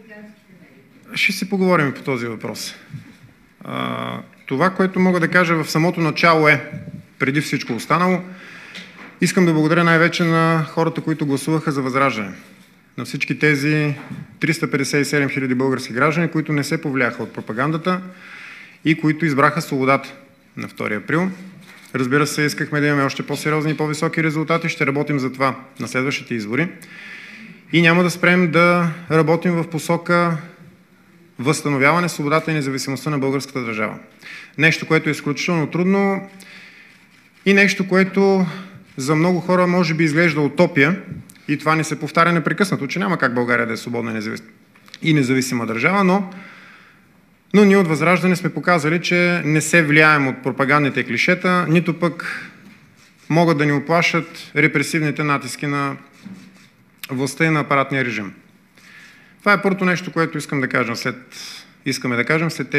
Ще си поговорим по този въпрос. Това, което мога да кажа в самото начало преди всичко останало, искам да благодаря най-вече на хората, които гласуваха за Възраждане. На всички тези 357 хиляди български граждани, които не се повлияха от пропагандата и които избраха свободата на 2 април. Разбира се, искахме да имаме още по-сериозни и по-високи резултати. Ще работим за това на следващите избори. И няма да спрем да работим в посока възстановяване свободата и независимостта на българската държава. Нещо, което е изключително трудно и нещо, което за много хора може би изглежда утопия, и това ни се повтаря непрекъснато, че няма как България да е свободна и независима държава, но ние от Възраждане сме показали, че не се влияем от пропагандните клишета, нито пък могат да ни уплашат репресивните натиски на властта и на апаратния режим. Това е първото нещо, което искаме да кажем след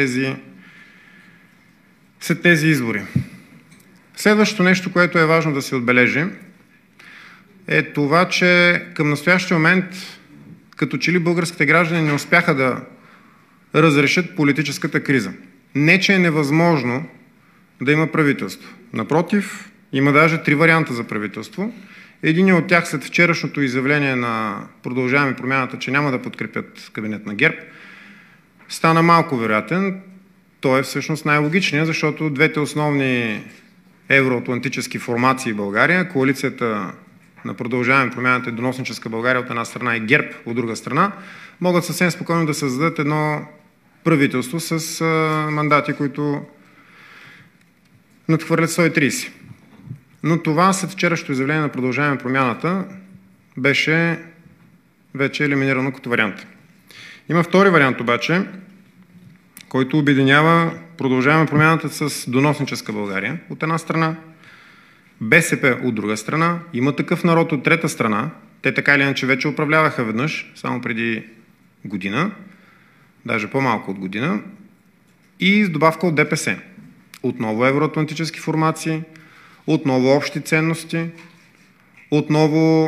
тези избори. Следващото нещо, което е важно да се отбележи, е това, че към настоящия момент, като че ли българските граждани не успяха да разрешат политическата криза. Не, че е невъзможно да има правителство. Напротив, има даже 3 варианта за правителство. Един от тях след вчерашното изявление на Продължаваме промяната, че няма да подкрепят кабинет на ГЕРБ, стана малко вероятен. Той е всъщност най-логичният, защото двете основни евроатлантически формации в България, коалицията на Продължаваме промяната и Доносническа България от една страна и ГЕРБ от друга страна, могат съвсем спокойно да създадат едно правителство с мандати, които надхвърлят 130. Но това след вчерашното изявление на Продължаваме промяната беше вече елиминирано като вариант. Има втори вариант обаче, който обединява Продължаваме промяната с Доносническа България от една страна, БСП от друга страна, Има такъв народ от трета страна. Те така или иначе вече управляваха веднъж, само преди година, даже по-малко от година, и с добавка от ДПС. Отново евроатлантически формации, отново общи ценности, отново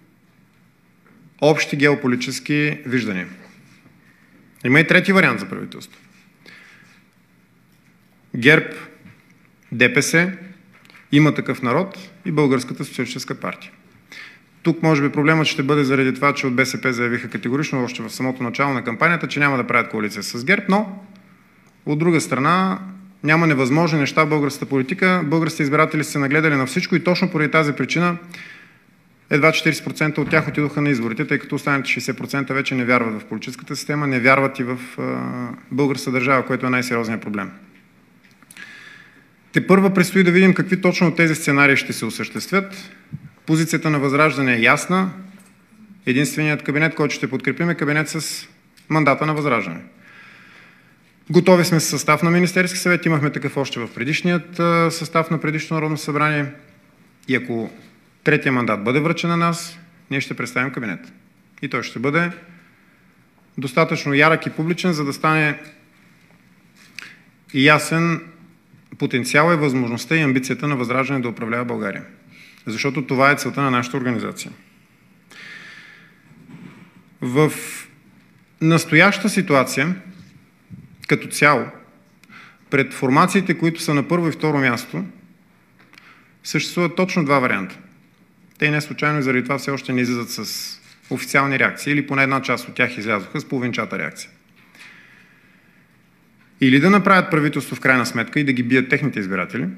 общи геополитически виждания. Има и трети вариант за правителство. ГЕРБ, ДПС, Има такъв народ и Българската социалистическа партия. Тук може би проблемът ще бъде заради това, че от БСП заявиха категорично още в самото начало на кампанията, че няма да правят коалиция с ГЕРБ, но от друга страна няма невъзможни неща в българската политика. Българските избиратели са се нагледали на всичко и точно поради тази причина едва 40% от тях отидоха на изборите, тъй като останалите 60% вече не вярват в политическата система, не вярват и в българската държава, което е най-сериозният проблем. Тепърва предстои да видим какви точно от тези сценарии ще се осъществят. Позицията на Възраждане е ясна. Единственият кабинет, който ще подкрепим, е кабинет с мандата на Възраждане. Готови сме с състав на Министерски съвет, имахме такъв още в предишният състав на предишното Народно събрание и ако третия мандат бъде връчен на нас, ние ще представим кабинет. И той ще бъде достатъчно ярък и публичен, за да стане ясен потенциал и възможността и амбицията на Възраждане да управлява България. Защото това е целта на нашата организация. В настоящата ситуация, като цяло, пред формациите, които са на първо и второ място, съществуват точно 2 варианта. Те не случайно и заради това все още не излизат с официални реакции, или поне една част от тях излязоха с половинчата реакция. Или да направят правителство в крайна сметка и да ги бият техните избиратели,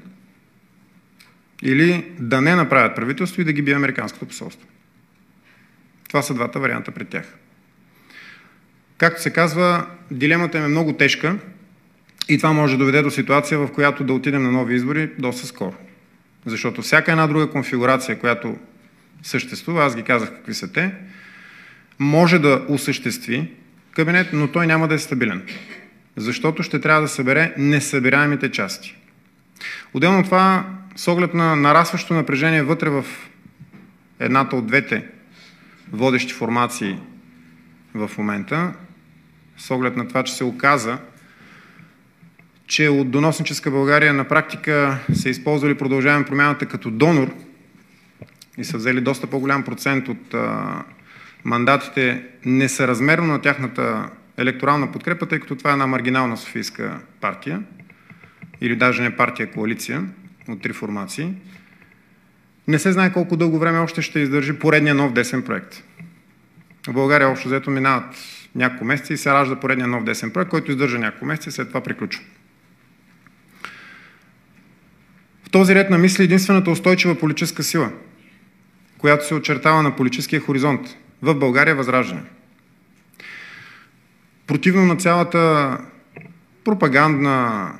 или да не направят правителство и да ги бие американското посолство. Това са 2 варианта пред тях. Както се казва, дилемата е много тежка и това може да доведе до ситуация, в която да отидем на нови избори доста скоро. Защото всяка една друга конфигурация, която съществува, аз ги казах какви са те, може да осъществи кабинет, но той няма да е стабилен. Защото ще трябва да събере несъбираемите части. Отделно от това, с оглед на нарастващо напрежение вътре в едната от двете водещи формации в момента, с оглед на това, че се оказа, че от Доносническа България на практика се използвали Продължаваме промяната като донор и са взели доста по-голям процент от мандатите несъразмерно на тяхната електорална подкрепа, тъй като това е една маргинална софийска партия, или даже не партия, коалиция от 3 формации. Не се знае колко дълго време още ще издържи поредния нов десен проект. В България общо взето минават няколко месеца и се ражда поредния нов десен проект, който издържа няколко месеца и след това приключва. В този ред на мисли единствената устойчива политическа сила, която се очертава на политическия хоризонт в България, е Възраждане. Противно на цялата пропагандна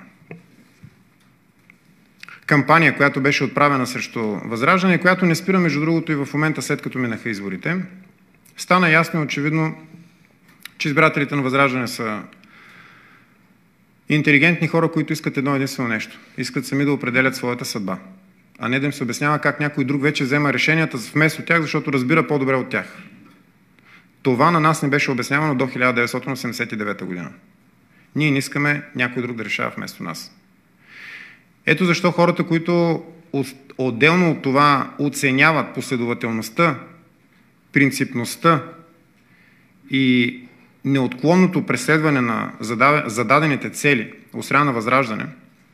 кампания, която беше отправена срещу Възраждане, която не спира, между другото, и в момента, след като минаха изборите, стана ясно и очевидно, че избирателите на Възраждане са интелигентни хора, които искат едно единствено нещо. Искат сами да определят своята съдба, а не да им се обяснява как някой друг вече взема решенията вместо тях, защото разбира по-добре от тях. Това на нас не беше обяснявано до 1989 година. Ние не искаме някой друг да решава вместо нас. Ето защо хората, които отделно от това оценяват последователността, принципността и неотклонното преследване на зададените цели от страна на Възраждане,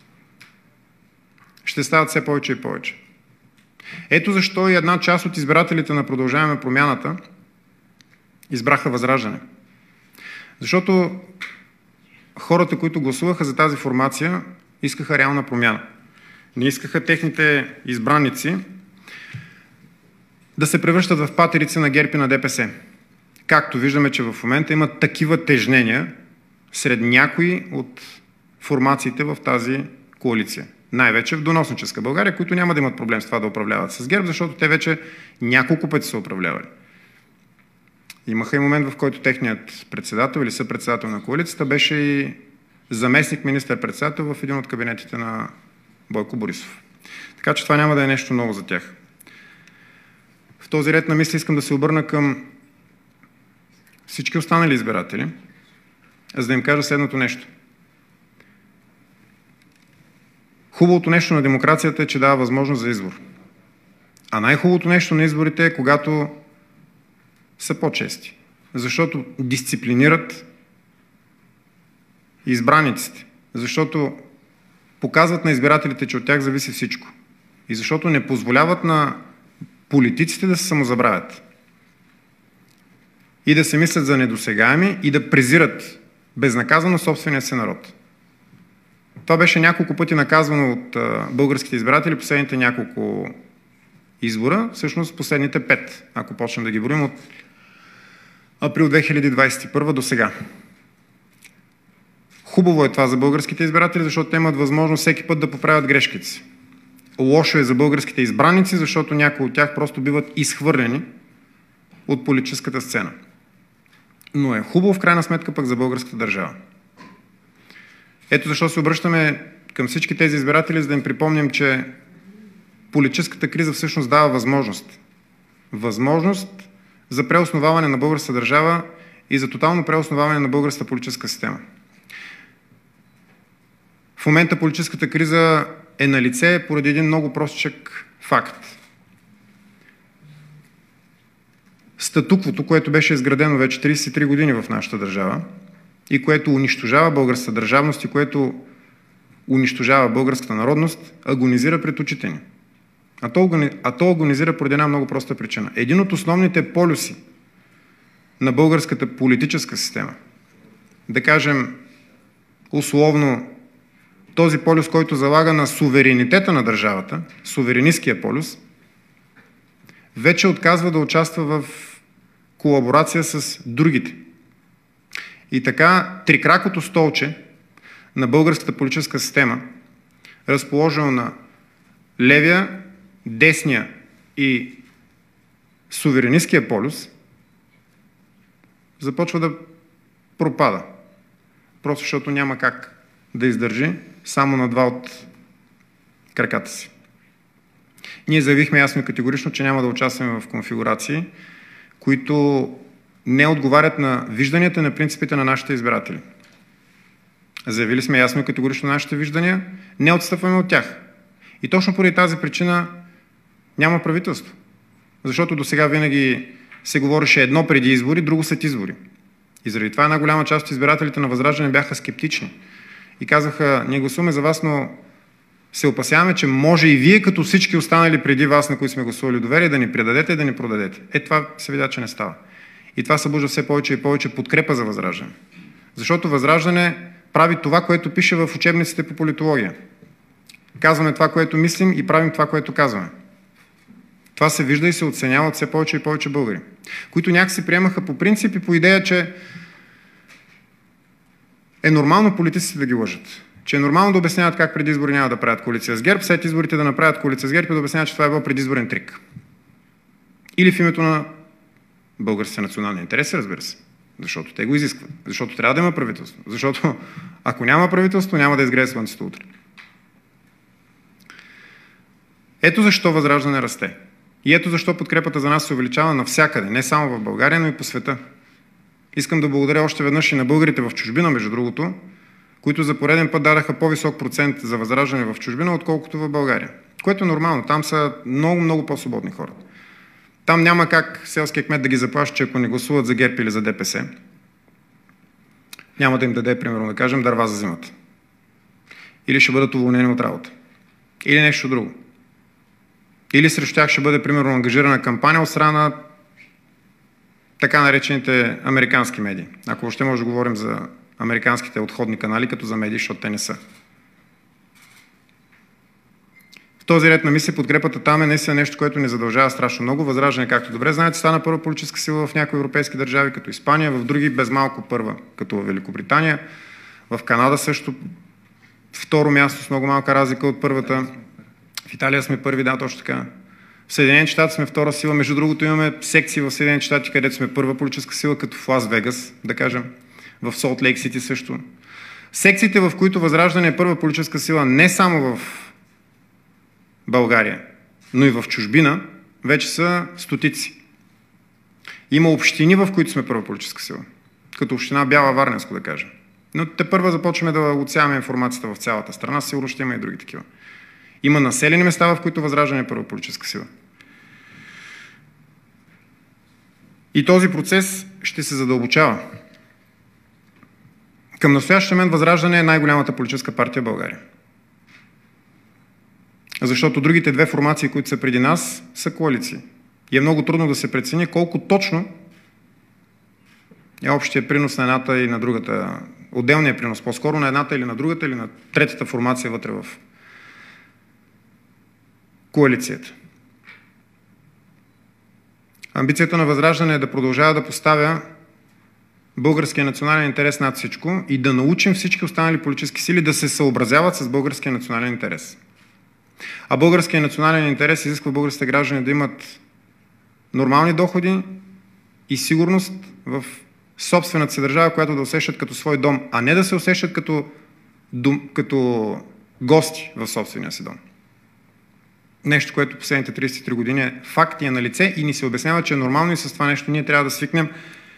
ще стават все повече и повече. Ето защо и една част от избирателите на Продължаваме промяната избраха Възраждане. Защото хората, които гласуваха за тази формация, искаха реална промяна. Не искаха техните избраници да се превръщат в патерици на ГЕРБ и на ДПС. Както виждаме, че в момента има такива тежнения сред някои от формациите в тази коалиция. Най-вече в доносническа България, които няма да имат проблем с това да управляват с ГЕРБ, защото те вече няколко пъти са управлявали. Имаха и момент, в който техният председател или съпредседател на коалицията беше и заместник министър-председател в един от кабинетите на Бойко Борисов. Така че това няма да е нещо ново за тях. В този ред на мисли искам да се обърна към всички останали избиратели, за да им кажа следното нещо. Хубавото нещо на демокрацията е, че дава възможност за избор. А най-хубавото нещо на изборите е, когато са по-чести. Защото дисциплинират избраниците. Защото показват на избирателите, че от тях зависи всичко. И защото не позволяват на политиците да се самозабравят. И да се мислят за недосегаеми и да презират безнаказано собствения си народ. Това беше няколко пъти наказвано от българските избиратели последните няколко избора, всъщност последните 5, ако почнем да ги броим от април 2021 до сега. Хубаво е това за българските избиратели, защото те имат възможност всеки път да поправят грешките си. Лошо е за българските избраници, защото някои от тях просто биват изхвърлени от политическата сцена. Но е хубаво в крайна сметка пък за българската държава. Ето защо се обръщаме към всички тези избиратели, за да им припомним, че политическата криза всъщност дава възможност. Възможност за преосноваване на българската държава и за тотално преосноваване на българската политическа система. В момента политическата криза е на лице поради един много простичък факт. Статуквото, което беше изградено вече 33 години в нашата държава и което унищожава българската държавност и което унищожава българската народност, агонизира пред очите ни. А то агонизира поради една много проста причина. Един от основните полюси на българската политическа система, да кажем условно този полюс, който залага на суверенитета на държавата, суверенистския полюс, вече отказва да участва в колаборация с другите. И така трикракото столче на българската политическа система, разположено на левия, десния и суверенистския полюс, започва да пропада. Просто защото няма как да издържи само на два от краката си. Ние заявихме ясно и категорично, че няма да участваме в конфигурации, които не отговарят на вижданията, на принципите на нашите избиратели. Заявили сме ясно и категорично нашите виждания, не отстъпваме от тях. И точно поради тази причина няма правителство. Защото до сега винаги се говореше едно преди избори, друго след избори. И заради това една голяма част от избирателите на Възраждане бяха скептични. И казаха, ние гласуваме за вас, но се опасяваме, че може и вие, като всички останали преди вас, на които сме гласували доверие, да ни предадете и да ни продадете. Това се видя, че не става. И това събужда все повече и повече подкрепа за Възраждане. Защото Възраждане прави това, което пише в учебниците по политология. Казваме това, което мислим и правим това, което казваме. Това се вижда и се оценява от все повече и повече българи, които някакси приемаха по принцип и по идея, че е нормално политиците да ги лъжат. Че е нормално да обясняват как преди избори няма да правят коалиция с ГЕРБ, след изборите да направят коалиция с ГЕРБ и да обясняват, че това е бил предизборен трик. Или в името на българските национални интереси, разбира се. Защото те го изискват. Защото трябва да има правителство. Защото ако няма правителство, няма да изгрее слънцето утре. Ето защо Възраждане расте. И ето защо подкрепата за нас се увеличава навсякъде, не само в България, но и по света. Искам да благодаря още веднъж и на българите в чужбина, между другото, които за пореден път дадаха по-висок процент за Възраждане в чужбина, отколкото в България. Което е нормално. Там са много, много по-свободни хора. Там няма как селския кмет да ги заплаши, че ако не гласуват за ГЕРБ или за ДПС, няма да им даде, примерно, да кажем, дърва за зимата. Или ще бъдат уволнени от работа. Или нещо друго. Или срещу тях ще бъде, примерно, ангажирана кампания от страна на така наречените американски медии. Ако въобще може да говорим за американските отходни канали, като за медии, защото те не са. В този ред на мисли подкрепата там е наистина нещо, което ни задължава страшно много. Възраждане, както добре знаете, стана първа политическа сила в някои европейски държави, като Испания, в други без малко първа, като в Великобритания, в Канада също второ място с много малка разлика от първата. В Италия сме първи, да, точно така. В Съединените щати сме втора сила. Между другото имаме секции в Съединените щати, където сме първа политическа сила, като в Лас Вегас, да кажем. В Солт Лейк Сити също. Секциите, в които Възраждане е първа политическа сила не само в България, но и в чужбина, вече са стотици. Има общини, в които сме първа политическа сила. Като община Бяла Варненско, да кажем. Но тепърва започваме да отсяваме информацията в цялата страна, сигурно ще има и други такива. Има населени места, в които Възраждане е първа политическа сила. И този процес ще се задълбочава. Към настоящия момент Възраждане е най-голямата политическа партия в България. Защото другите две формации, които са преди нас, са коалиции. И е много трудно да се прецени колко точно е общия принос на едната и на другата, отделния принос, по-скоро на едната или на другата, или на третата формация вътре в коалицията. Амбицията на Възраждане е да продължава да поставя българския национален интерес над всичко и да научим всички останали политически сили да се съобразяват с българския национален интерес. А българския национален интерес изисква българските граждани да имат нормални доходи и сигурност в собствената си държава, която да усещат като свой дом, а не да се усещат като гости в собствения си дом. Нещо, което последните 33 години е факт и е на лице и ни се обяснява, че е нормално и с това нещо ние трябва да свикнем.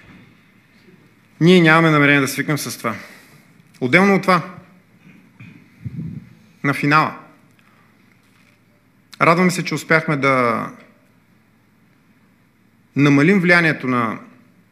Ние нямаме намерение да свикнем с това. Отделно от това, на финала, радваме се, че успяхме да намалим влиянието на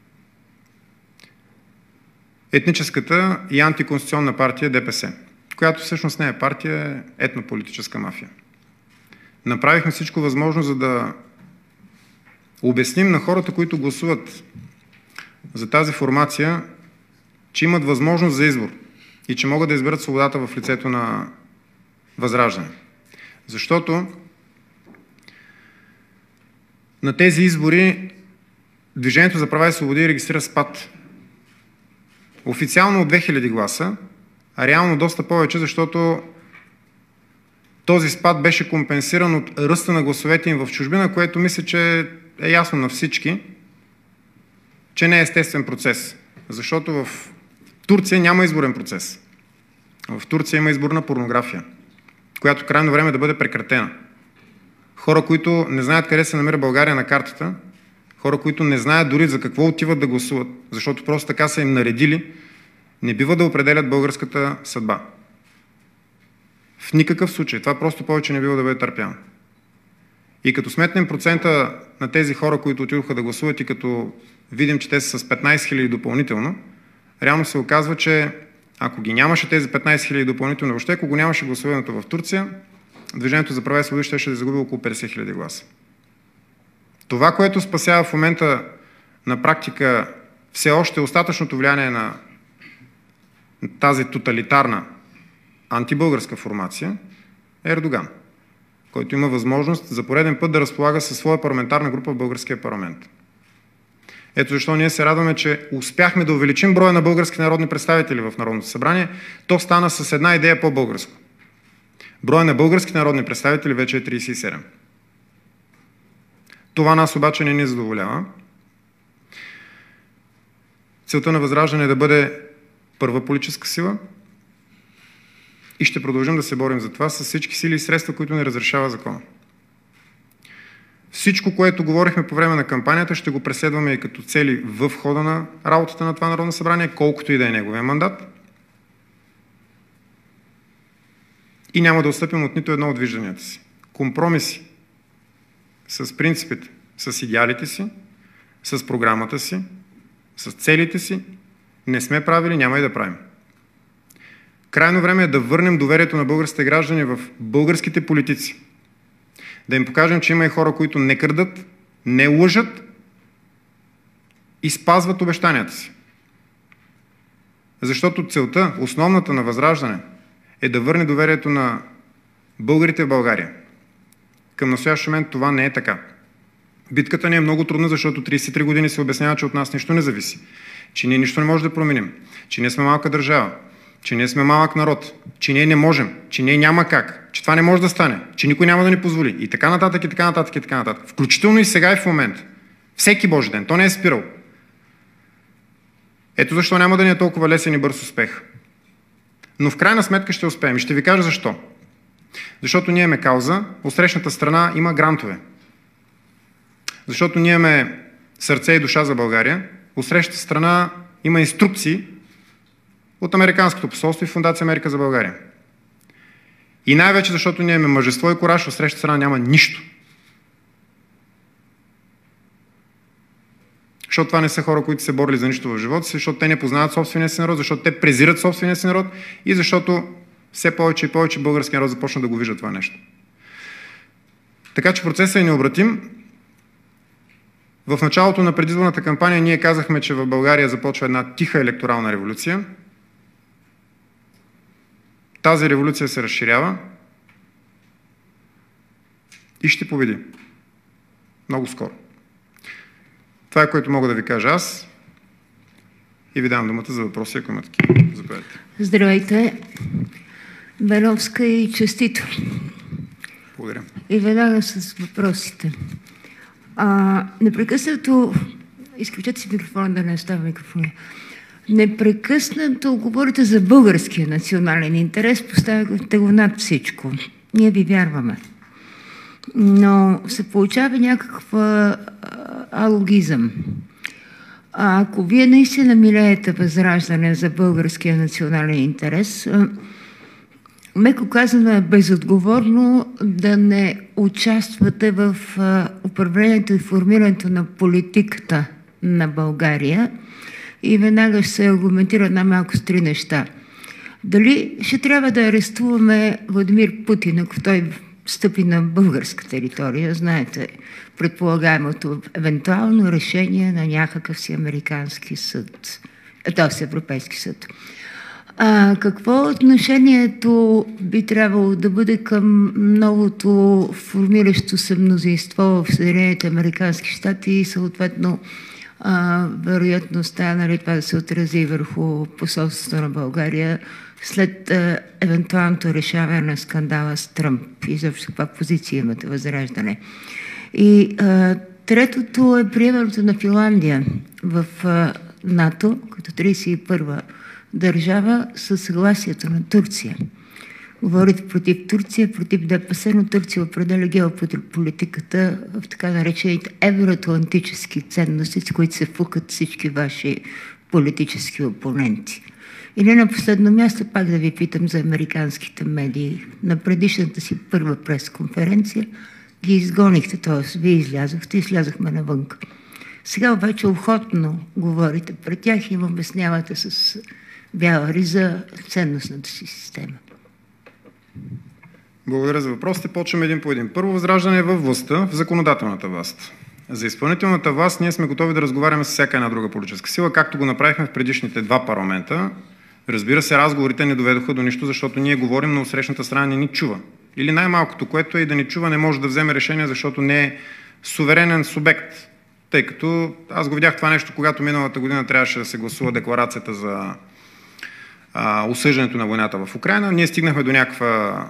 етническата и антиконституционна партия ДПС, която всъщност не е партия, е етнополитическа мафия. Направихме всичко възможно, за да обясним на хората, които гласуват за тази формация, че имат възможност за избор и че могат да изберат свободата в лицето на Възраждане. Защото на тези избори Движението за права и свободи регистрира спад. Официално от 2000 гласа, а реално доста повече, защото този спад беше компенсиран от ръста на гласовете им в чужбина, което мисля, че е ясно на всички, че не е естествен процес. Защото в Турция няма изборен процес. В Турция има изборна порнография, която крайно време да бъде прекратена. Хора, които не знаят къде се намира България на картата, хора, които не знаят дори за какво отиват да гласуват, защото просто така са им наредили, не бива да определят българската съдба. В никакъв случай. Това просто повече не бива да бъде търпяно. И като сметнем процента на тези хора, които отидоха да гласуват и като видим, че те са с 15 000 допълнително, реално се оказва, че ако ги нямаше тези 15 000 допълнително, въобще ако го нямаше гласуването в Турция, Движението за права и свободи ще загуби около 50 000 гласа. Това, което спасява в момента на практика все още остатъчното влияние на тази тоталитарна антибългарска формация е Ердоган, който има възможност за пореден път да разполага със своя парламентарна група в българския парламент. Ето защо ние се радваме, че успяхме да увеличим броя на български народни представители в Народното събрание. То стана с една идея по-българско. Броя на български народни представители вече е 37. Това нас обаче не ни задоволява. Целта на Възраждане е да бъде първа политическа сила и ще продължим да се борим за това с всички сили и средства, които не разрешава закона. Всичко, което говорихме по време на кампанията, ще го преследваме и като цели в хода на работата на това Народно събрание, колкото и да е неговия мандат. И няма да отстъпим от нито едно от вижданията си. Компромиси с принципите, с идеалите си, с програмата си, с целите си не сме правили, няма и да правим. Крайно време е да върнем доверието на българските граждани в българските политици. Да им покажем, че има и хора, които не крадат, не лъжат и спазват обещанията си. Защото целта, основната на Възраждане, е да върне доверието на българите в България. Към настоящ момент това не е така. Битката ни е много трудна, защото 33 години се обяснява, че от нас нищо не зависи. Че ние нищо не можем да променим. Че ние сме малка държава. Че ние сме малък народ. Че ние не можем. Че ние няма как. Че това не може да стане. Че никой няма да ни позволи. И така нататък, и така нататък, и така нататък. Включително и сега и в момента. Всеки Божи ден. То не е спирал. Ето защо няма да ни е толкова лесен и бърз успех. Но в крайна сметка ще успеем. И ще ви кажа защо. Защото ние имаме кауза, от срещната страна има грантове. Защото ние имаме сърце и душа за България, от срещната страна има инструкции от Американското посолство и Фондация Америка за България. И най-вече защото ние имаме мъжество и кураж, от срещната страна няма нищо. Защото това не са хора, които се борили за нищо в живота си, защото те не познават собствения си народ, защото те презират собствения си народ и защото все повече и повече българския народ започна да го вижда това нещо. Така че процесът е необратим. В началото на предизборната кампания ние казахме, че в България започва една тиха електорална революция. Тази революция се разширява и ще победи. Много скоро. Това е, което мога да ви кажа аз и ви давам думата за въпроси, ако има такива. Заповядайте. Здравейте. Беновска и честито. Благодаря. И веднага с въпросите. Непрекъснато, изключете си микрофона, да не оставя микрофона. Непрекъснато говорите за българския национален интерес, поставяте го над всичко. Ние ви вярваме. Но се получава някаква алогизъм. Ако вие наистина милеете Възраждане за българския национален интерес, меко казано е безотговорно да не участвате в управлението и формирането на политиката на България и веднага ще се аргументира най-малко с 3 неща. Дали ще трябва да арестуваме Владимир Путин, ако той стъпи на българска територия, знаете, предполагаемото евентуално решение на някакъв си американски съд, т.е. Европейски съд. Какво отношението би трябвало да бъде към новото формиращо се мнозинство в Съединените американски щати и съответно вероятността, нали, това да се отрази върху посолството на България след евентуалното решаване на скандала с Тръмп и заобщо каква позиция имате Възраждане. И третото е приемането на Финландия в НАТО като 31-а държава със съгласието на Турция. Говорите против Турция, против ДПС, но Турция определя геополитиката в така наречените евроатлантически ценности, с които се фукат всички ваши политически опоненти. И не на последно място, пак да ви питам за американските медии. На предишната си първа пресконференция ги изгонихте, т.е. вие излязохте и слязахме навън. Сега обаче охотно говорите пред тях и им обяснявате с бяла риза ценностната си система. Благодаря за въпросите. Почваме един по един. Първо, Възраждане във властта, в законодателната власт. За изпълнителната власт ние сме готови да разговаряме с всяка една друга политическа сила, както го направихме в предишните 2 парламента. Разбира се, разговорите не доведоха до нищо, защото ние говорим, но отсрещната страна не ни чува. Или най-малкото, което е и да ни чува, не може да вземе решение, защото не е суверенен субект. Тъй като аз го видях това нещо, когато миналата година трябваше да се гласува декларацията за осъждането на войната в Украйна. Ние стигнахме до някакво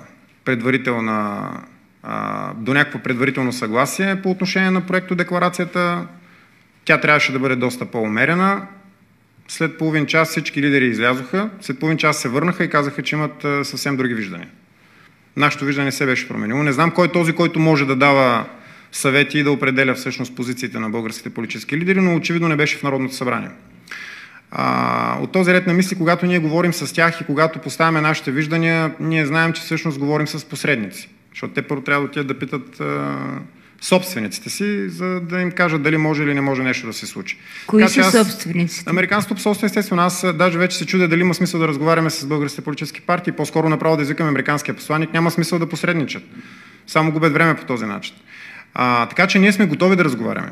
предварително съгласие по отношение на проектодекларацията. Тя трябваше да бъде доста по-умерена. След половин час всички лидери излязоха, след половин час се върнаха и казаха, че имат съвсем други виждания. Нашето виждане се беше променило. Не знам кой е този, който може да дава съвети и да определя всъщност позициите на българските политически лидери, но очевидно не беше в Народното събрание. От този ред на мисли, когато ние говорим с тях и когато поставяме нашите виждания, ние знаем, че всъщност говорим с посредници. Защото те първо трябва да отидат да питат собствениците си, за да им кажат дали може или не може нещо да се случи. Кои са собствениците? Американското посолство, естествено. Аз даже вече се чудя дали има смисъл да разговаряме с българските политически партии, по-скоро направо да извикаме американския посланник. Няма смисъл да посредничат. Само губят време по този начин. Така че ние сме готови да разговаряме.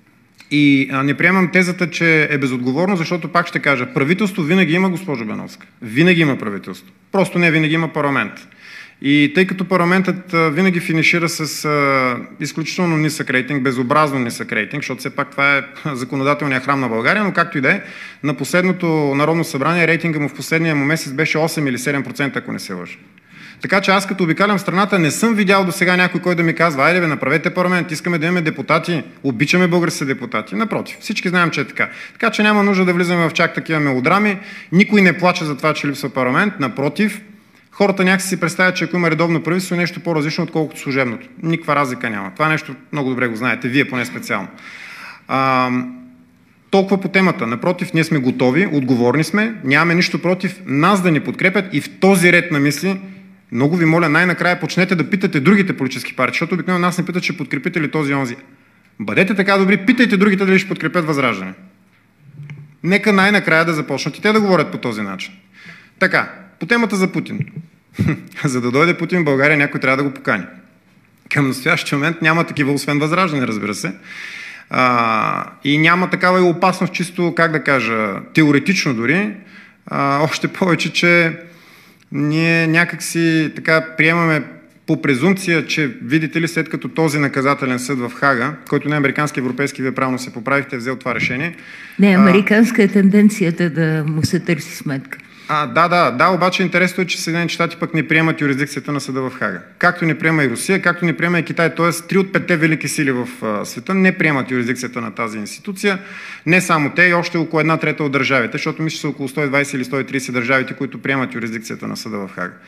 И не приемам тезата, че е безотговорно, защото пак ще кажа, правителство винаги има, госпожо Беновска. Винаги има правителство. Просто не винаги има парламент. И тъй като парламентът винаги финишира с изключително нисък рейтинг, безобразно нисък рейтинг, защото все пак това е законодателният храм на България, но както и да е, на последното Народно събрание рейтинга му в последния му месец беше 8 или 7%, ако не се лъжа. Така че аз като обикалям страната не съм видял до сега някой, който да ми казва: айде бе, направете парламент, искаме да имаме депутати, обичаме българските депутати. Напротив, всички знаем, че е така. Така че няма нужда да влизаме в чак такива мелодрами. Никой не плаче за това, че липсва парламент. Напротив, хората някакси си представят, че ако има редовно правителство, е нещо по-различно, отколкото служебното. Никаква разлика няма. Това нещо много добре го знаете, вие поне специално. Толкова по темата. Напротив, ние сме готови, отговорни сме, нямаме нищо против нас да ни подкрепят и в този ред на мисли много ви моля, най-накрая почнете да питате другите политически партии, защото обикновено нас не питат, че подкрепите ли този и онзи. Бъдете така добри, питайте другите дали ще подкрепят Възраждане. Нека най-накрая да започнат и те да говорят по този начин. Така, по темата за Путин. За да дойде Путин в България, някой трябва да го покани. Към настоящия момент няма такива, освен Възраждане, разбира се. И няма такава и опасност, чисто, как да кажа, теоретично дори. Още повече, че ние някакси така приемаме по презумпция, че видите ли, след като този наказателен съд в Хага, който не е американски, европейски, вие правилно се поправихте, е взел това решение. Не, американска е тенденцията да му се търси сметка. Да, обаче интересно е, че Съединените щати пък не приемат юрисдикцията на съда в Хага. Както не приема и Русия, както не приема и Китай, т.е. 3 от 5 велики сили в света не приемат юрисдикцията на тази институция. Не само те, и още около 1/3 от държавите, защото мисля, че са около 120 или 130 държавите, които приемат юрисдикцията на съда в Хага.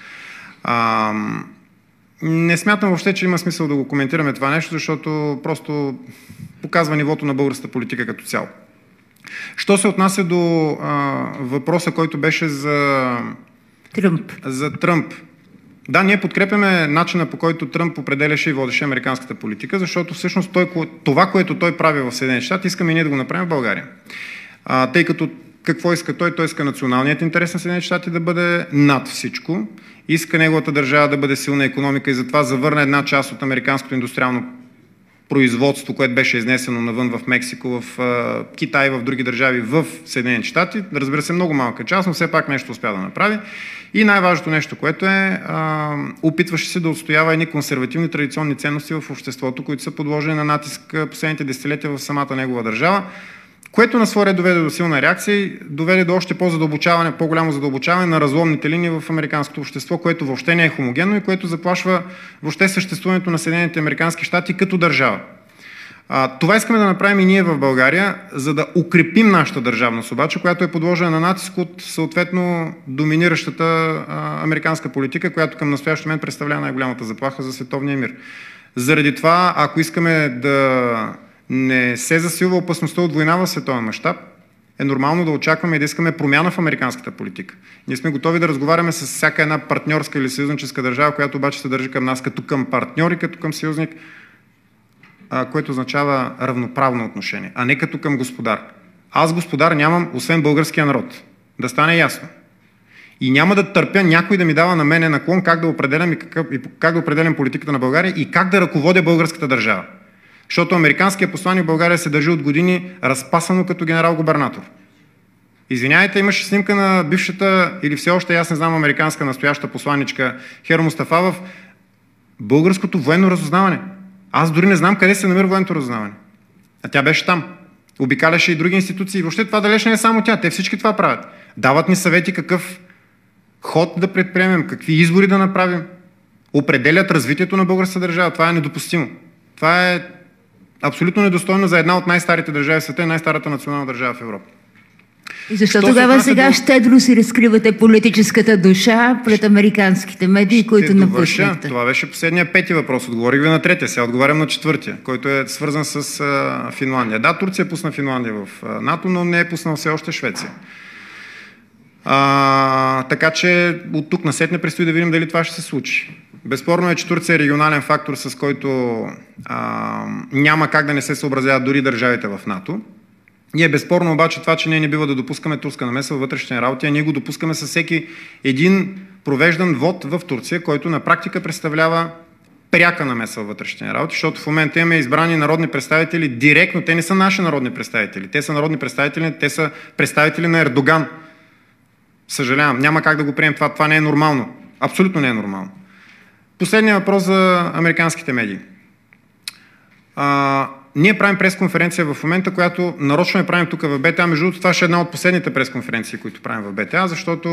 Не смятам въобще, че има смисъл да го коментираме това нещо, защото просто показва нивото на българската политика като цяло. Що се отнася до въпроса, който беше за Тръмп. Да, ние подкрепяме начина, по който Тръмп определяше и водеше американската политика, защото всъщност това, което той прави в Съединените щати, искаме и ние да го направим в България. Тъй като какво иска той? Той иска националният интерес на Съединените щати да бъде над всичко. Иска неговата държава да бъде силна икономика и затова завърна една част от американското индустриално производство, което беше изнесено навън в Мексико, в Китай, в други държави, в Съединените щати. Разбира се, много малка част, но все пак нещо успя да направи. И най-важното нещо, което е, опитваше се да отстоява едни консервативни традиционни ценности в обществото, които са подложени на натиск последните десетилетия в самата негова държава, което на своя ред доведе до силна реакция и доведе до още по-голямо задълбочаване на разломните линии в американското общество, което въобще не е хомогенно и което заплашва въобще съществуването на Съединените американски щати като държава. Това искаме да направим и ние в България, за да укрепим нашата държавност, обаче, която е подложена на натиск от съответно доминиращата американска политика, която към настоящия момент представлява най-голямата заплаха за световния мир. Заради това, ако искаме да не се засилва опасността от война в световен мащаб, е нормално да очакваме и да искаме промяна в американската политика. Ние сме готови да разговаряме с всяка една партньорска или съюзническа държава, която обаче се държи към нас като към партньор и като към съюзник, което означава равноправно отношение, а не като към господар. Аз господар нямам, освен българския народ. Да стане ясно. И няма да търпя някой да ми дава на мене наклон как да определям как да определям политиката на България и как да ръководя българската държава. Защото американският посланик в България се държи от години разпасано като генерал-губернатор. Извинявайте, имаше снимка на бившата, или все още, аз не знам, американска настояща посланичка Херо Мустафа в българското военно разузнаване. Аз дори не знам къде се намира военното разузнаване. А тя беше там. Обикаляше и други институции. И въобще това далеч не е само тя. Те всички това правят. Дават ни съвети какъв ход да предприемем, какви избори да направим. Определят развитието на българската държава. Това е недопустимо. Това е абсолютно недостойно за една от най-старите държави в света и най-старата национална държава в Европа. И защо тогава сега щедро си разкривате политическата душа пред американските медии, които напуснахте? Това беше последния пети въпрос. Отговорих ви на третия, сега отговарям на четвъртия, който е свързан с Финландия. Да, Турция пусна Финландия в НАТО, но не е пуснал все още Швеция. Така че от тук насетне предстои да видим дали това ще се случи. Безспорно е, че Турция е регионален фактор, с който няма как да не се съобразяват дори държавите в НАТО. Ние безспорно обаче това, че ние не бива да допускаме турска намеса във вътрешни работи, а ние го допускаме със всеки един провеждан вод в Турция, който на практика представлява пряка намеса във вътрешни работи, защото в момента имаме избрани народни представители директно, те не са наши народни представители, те са народни представители, те са представители на Ердоган. Съжалявам, няма как да го приемем това не е нормално. Абсолютно не е нормално. Последният въпрос за американските медии. Ние правим пресконференция в момента, която нарочно я правим тук в БТА. Между другото, това ще е една от последните пресконференции, които правим в БТА, защото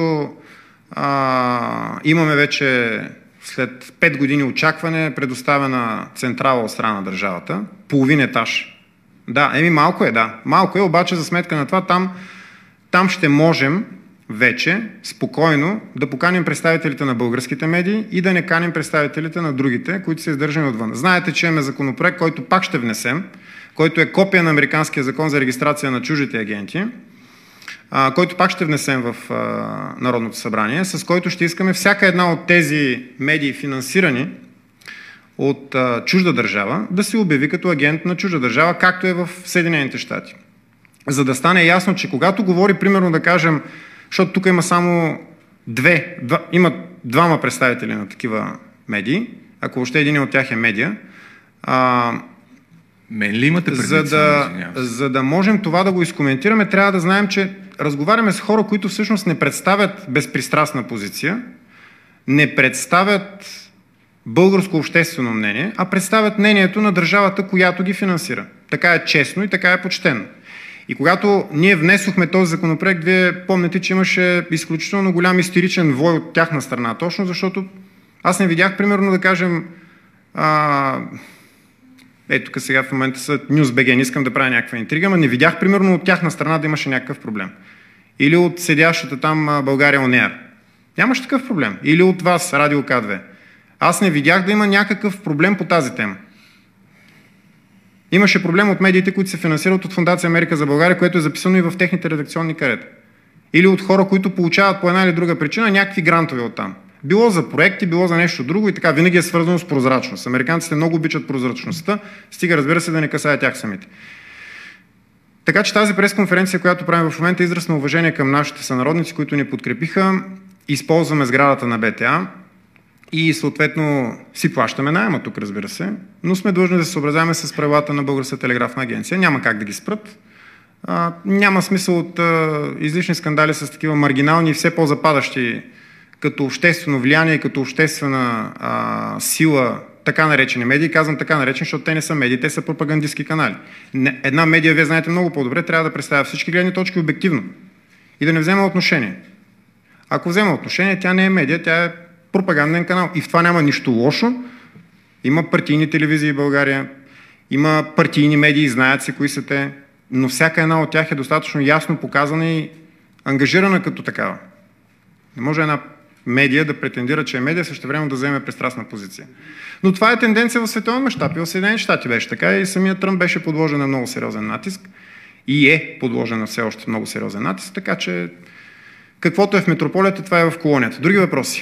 имаме вече след 5 години очакване предоставена централа от страна на държавата, половин етаж. Да, малко е, да. Малко е, обаче за сметка на това там ще можем вече спокойно да поканим представителите на българските медии и да не каним представителите на другите, които са издържани отвън. Знаете, че имаме законопроект, който пак ще внесем, който е копия на американския закон за регистрация на чуждите агенти, който пак ще внесем в Народното събрание, с който ще искаме всяка една от тези медии, финансирани от чужда държава, да се обяви като агент на чужда държава, както е в Съединените щати. За да стане ясно, че когато говори, примерно да кажем, защото тук има само има двама представители на такива медии, ако въобще един от тях е медия. Мен ли имате предвид? За да можем това да го изкоментираме, трябва да знаем, че разговаряме с хора, които всъщност не представят безпристрастна позиция, не представят българско обществено мнение, а представят мнението на държавата, която ги финансира. Така е честно и така е почтено. И когато ние внесохме този законопроект, вие помните, че имаше изключително голям истеричен вой от тяхна страна, точно защото аз не видях, примерно, да кажем, тук сега в момента са News.bg, не искам да правя някаква интрига, но не видях, примерно, от тяхна страна да имаше някакъв проблем. Или от седящата там България On Air. Нямаше такъв проблем. Или от вас, Радио К2. Аз не видях да има някакъв проблем по тази тема. Имаше проблем от медиите, които се финансират от Фондация Америка за България, което е записано и в техните редакционни карета. Или от хора, които получават по една или друга причина някакви грантове оттам. Било за проекти, било за нещо друго и така. Винаги е свързано с прозрачност. Американците много обичат прозрачността, стига, разбира се, да не касае тях самите. Така че тази пресконференция, която правим в момента, е израз на уважение към нашите сънародници, които ни подкрепиха. Използваме сградата на БТА и съответно си плащаме наема тук, разбира се, но сме длъжни да се съобразяваме с правилата на Българската телеграфна агенция. Няма как да ги спрат. Няма смисъл от излишни скандали с такива маргинални и все по-западащи като обществено влияние и като обществена сила така наречени медии. Казвам така наречени, защото те не са медии, те са пропагандистски канали. Една медия, вие знаете много по-добре, трябва да представя всички гледни точки обективно и да не взема отношение. Ако взема отношение, тя не е медия, тя е пропаганден канал. И в това няма нищо лошо. Има партийни телевизии в България, има партийни медии, знаят се кои са те, но всяка една от тях е достатъчно ясно показана и ангажирана като такава. Не може една медия да претендира, че е медия, същевременно да вземе пристрастна позиция. Но това е тенденция в световен мащаб и в Съединените щати беше така и самият Тръмп беше подложен на много сериозен натиск и е подложен на все още много сериозен натиск, така че каквото е в метрополията, това е в колонията. Други въпроси?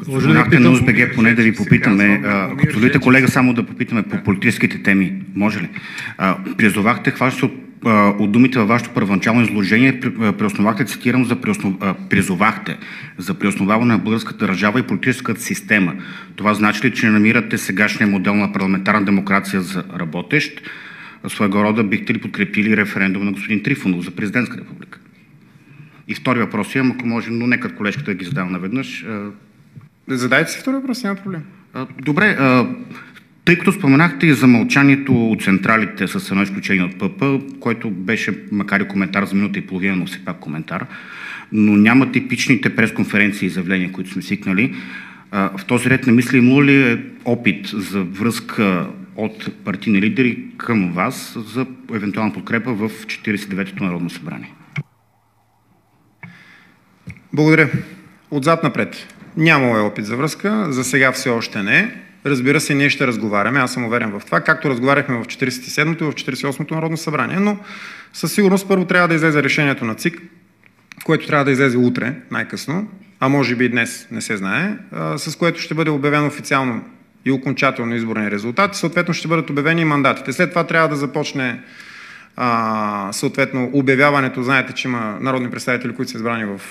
Споменахте на УСБГ, поне да ви попитаме, ако позволите, колега, само да попитаме по политическите теми, може ли? Призовахте, хващате от думите във вашето първоначално изложение, преосновахте, цитирам, призовахте за преосноваване на българската държава и политическата система. Това значи ли, че не намирате сегашния модел на парламентарна демокрация за работещ? Своего рода бихте ли подкрепили референдум на господин Трифонов за президентска република? И втори въпрос имам, ако може, но нека колежката да ги задам наведнъж. Задайте си втори въпрос, няма проблем. Добре, тъй като споменахте и за мълчанието от централите с едно изключение от ПП, което беше, макар и коментар за минута и половина, но все пак коментар, но няма типичните пресконференции и изявления, които сме свикнали. В този ред на мисли, имало ли е опит за връзка от партийни лидери към вас за евентуална подкрепа в 49-то Народно събрание? Благодаря. Отзад напред. Нямало е опит за връзка, за сега все още не. Разбира се, ние ще разговаряме, аз съм уверен в това, както разговаряхме в 47-то и в 48-то Народно събрание, но със сигурност първо трябва да излезе решението на ЦИК, което трябва да излезе утре, най-късно, а може би и днес, не се знае, с което ще бъде обявено официално и окончателно изборни резултати, съответно ще бъдат обявени и мандатите. След това трябва да започне съответно обявяването, знаете, че има народни представители, които са избрани в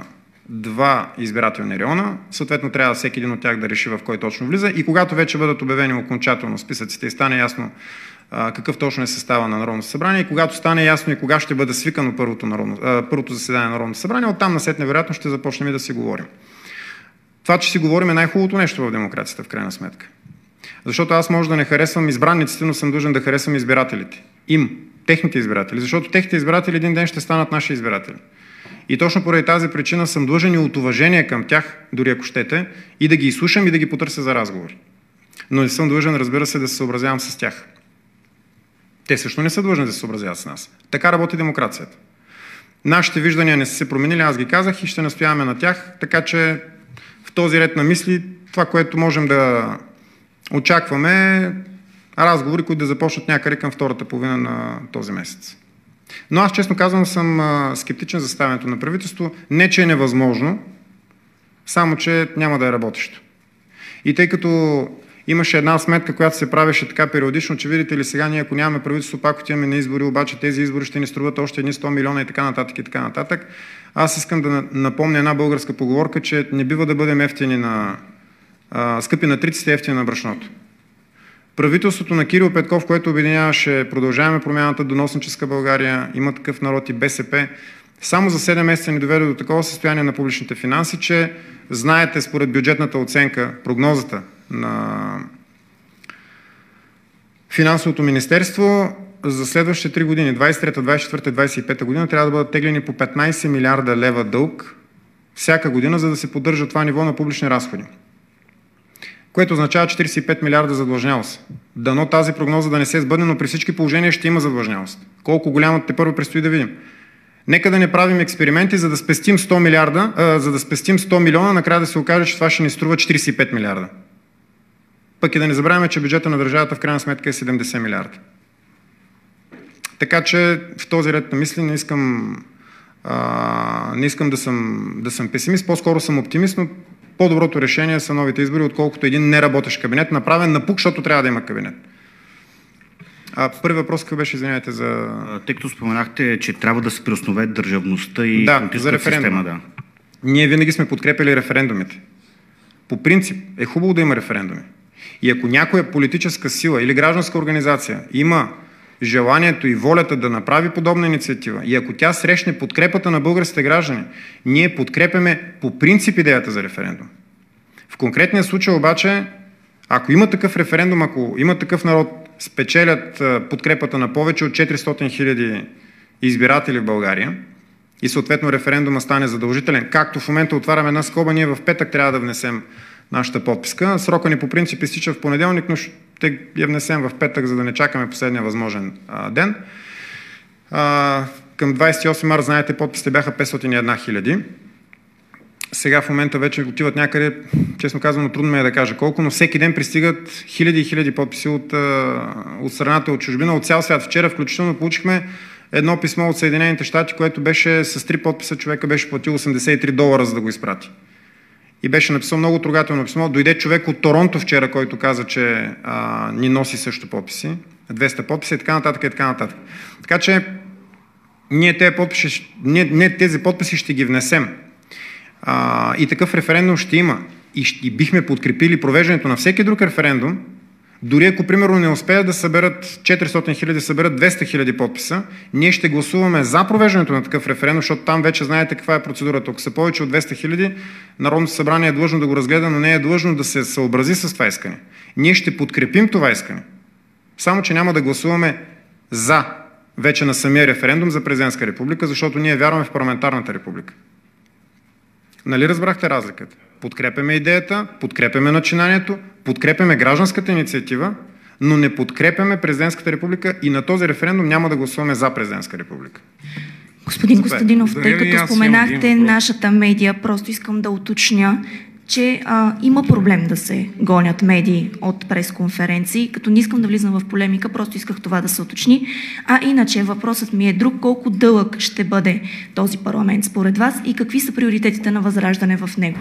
два избирателни района, съответно трябва всеки един от тях да реши в кой точно влиза и когато вече бъдат обявени окончателно списъците и стане ясно какъв точно е състава на Народното събрание и когато стане ясно и кога ще бъде свикано първото заседание на Народното събрание, оттам насетне вероятно ще започнем и да си говорим. Това, че си говорим, е най-хубавото нещо в демокрацията, в крайна сметка. Защото аз може да не харесвам избранниците, но съм длъжен да харесвам избирателите. Техните избиратели, защото техните избиратели един ден ще станат наши избиратели. И точно поради тази причина съм длъжен и от уважение към тях, дори ако щете, и да ги изслушам и да ги потърся за разговори. Но не съм длъжен, разбира се, да се съобразявам с тях. Те също не са длъжни да се съобразяват с нас. Така работи демокрацията. Нашите виждания не са се променили, аз ги казах и ще настояваме на тях, така че в този ред на мисли това, което можем да очакваме, разговори, които да започнат някъде към втората половина на този месец. Но аз, честно казвам, съм скептичен за ставането на правителство. Не, че е невъзможно, само, че няма да е работещо. И тъй като имаше една сметка, която се правеше така периодично, че видите ли сега ние, ако нямаме правителство, пак отиваме на избори, обаче тези избори ще ни струват още едни 100 милиона и така нататък и така нататък. Аз искам да напомня една българска поговорка, че не бива да бъдем скъпи на триците, ефтини на брашното. Правителството на Кирил Петков, което обединяваше Продължаваме промяната, Доносническа България, Има такъв народ и БСП, само за 7 месеца ни доведе до такова състояние на публичните финанси, че знаете, според бюджетната оценка, прогнозата на Финансовото министерство, за следващите 3 години, 23, 24, 25 година, трябва да бъдат теглени по 15 милиарда лева дълг всяка година, за да се поддържа това ниво на публични разходи. Което означава 45 милиарда задлъжнялост. Дано тази прогноза да не се сбъдне, но при всички положения ще има задлъжнялост. Колко голяма тепърва предстои да видим. Нека да не правим експерименти, за да спестим 100 милиона, накрая да се окаже, че това ще ни струва 45 милиарда. Пък и да не забравяме, че бюджета на държавата в крайна сметка е 70 милиарда. Така че в този ред на мисли не искам да съм песимист, по-скоро съм оптимист, но по-доброто решение са новите избори, отколкото един неработещ кабинет, направен напук, защото трябва да има кабинет. Първи въпрос какъв беше, извиняйте, за... Тъй като споменахте, че трябва да се преоснове държавността и за референдума. Система, Ние винаги сме подкрепили референдумите. По принцип е хубаво да има референдуми. И ако някоя политическа сила или гражданска организация има желанието и волята да направи подобна инициатива и ако тя срещне подкрепата на българските граждани, ние подкрепяме по принцип идеята за референдум. В конкретния случай обаче, ако има такъв референдум, ако има такъв народ, спечелят подкрепата на повече от 400 хиляди избиратели в България и съответно референдума стане задължителен, както в момента отваряме една скоба, ние в петък трябва да внесем нашата подписка. Срока ни по принцип изтича в понеделник, но ще я внесем в петък, за да не чакаме последния възможен ден. Към 28 марта, знаете, подписите бяха 501 хиляди. Сега в момента вече отиват някъде, честно казано, трудно ми е да кажа колко, но всеки ден пристигат хиляди и хиляди подписи от страната, от чужбина, от цял свят. Вчера включително получихме едно писмо от Съединените щати, което беше с 3 подписа, човека беше платил $83, за да го изпрати. и беше написал много трогателно писмо. Дойде човек от Торонто вчера, който каза, че ни носи също подписи, 200 подписи и така нататък, и така нататък. Така че ние тези подписи ще ги внесем. И такъв референдум ще има. И бихме подкрепили провеждането на всеки друг референдум, дори ако примерно не успеят да съберат 400 хиляди, съберат 200 хиляди подписа, ние ще гласуваме за провеждането на такъв референдум, защото там вече знаете каква е процедурата. Ако са повече от 200 хиляди, Народното събрание е длъжно да го разгледа, но не е длъжно да се съобрази с това искане. Ние ще подкрепим това искане. Само че няма да гласуваме за вече на самия референдум за президентска република, защото ние вярваме в парламентарната република. Нали разбрахте разликата? Подкрепяме идеята, подкрепяме начинанието, подкрепяме гражданската инициатива, но не подкрепяме президентската република и на този референдум няма да гласуваме за президентска република. Господин Костадинов, тъй като споменахте нашата медия, просто искам да уточня, че има проблем да се гонят медии от пресконференции, като не искам да влизам в полемика, просто исках това да се уточни. Иначе въпросът ми е друг: колко дълъг ще бъде този парламент според вас и какви са приоритетите на Възраждане в него?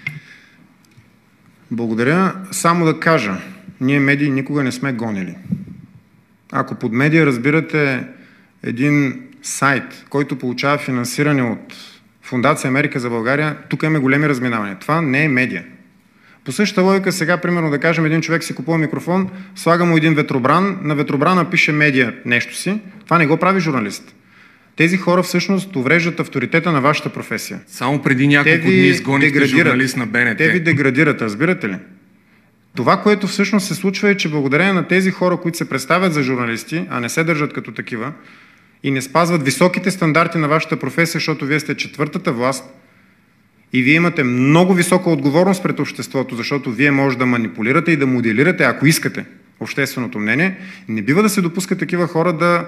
Благодаря. Само да кажа, ние медии никога не сме гонили. Ако под медия разбирате един сайт, който получава финансиране от Фондация Америка за България, тук имаме големи разминавания. Това не е медия. По същата логика сега, примерно, да кажем, един човек си купува микрофон, слага му един ветробран, на ветробрана пише медия нещо си. Това не го прави журналист. Тези хора всъщност увреждат авторитета на вашата професия. Само преди няколко дни изгонихте журналист на БНТ. Те ви деградират, разбирате ли? Това, което всъщност се случва, е, че благодарение на тези хора, които се представят за журналисти, а не се държат като такива и не спазват високите стандарти на вашата професия, защото вие сте четвъртата власт и вие имате много висока отговорност пред обществото, защото вие може да манипулирате и да моделирате, ако искате, общественото мнение, не бива да се допускат такива хора да,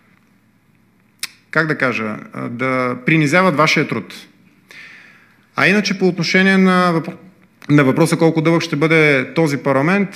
как да кажа, да принизяват вашия труд. А иначе по отношение на въпроса колко дълъг ще бъде този парламент,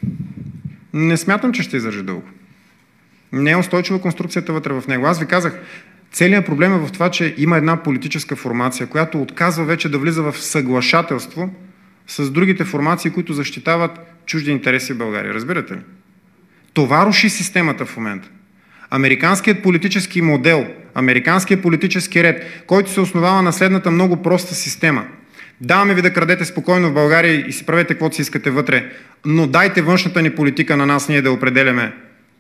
не смятам, че ще издържи дълго. Не е устойчива конструкцията вътре в него. Аз ви казах, целият проблем е в това, че има една политическа формация, която отказва вече да влиза в съглашателство с другите формации, които защитават чужди интереси в България. Разбирате ли? Това руши системата в момента. Американският политически модел, американският политически ред, който се основава на следната много проста система. Даваме ви да крадете спокойно в България и си правете каквото си искате вътре, но дайте външната ни политика на нас, ние да определяме